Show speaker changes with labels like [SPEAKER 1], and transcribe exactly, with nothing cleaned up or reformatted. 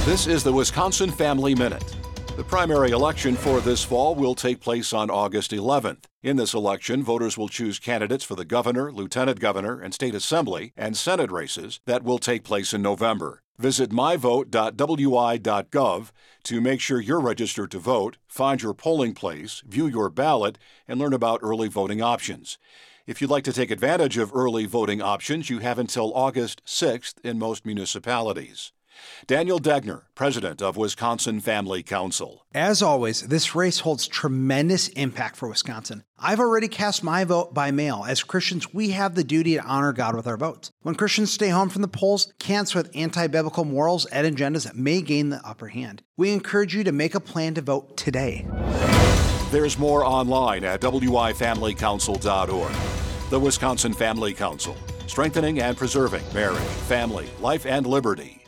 [SPEAKER 1] This is the Wisconsin Family Minute. The primary election for this fall will take place on August eleventh. In this election, voters will choose candidates for the governor, lieutenant governor, and state assembly and senate races that will take place in November. Visit my vote dot w i dot gov to make sure you're registered to vote, find your polling place, view your ballot, and learn about early voting options. If you'd like to take advantage of early voting options, you have until August sixth in most municipalities. Daniel Degner, president of Wisconsin Family Council.
[SPEAKER 2] As always, this race holds tremendous impact for Wisconsin. I've already cast my vote by mail. As Christians, we have the duty to honor God with our votes. When Christians stay home from the polls, candidates with anti-biblical morals and agendas may gain the upper hand. We encourage you to make a plan to vote today.
[SPEAKER 1] There's more online at w i family council dot org. The Wisconsin Family Council, strengthening and preserving marriage, family, life, and liberty.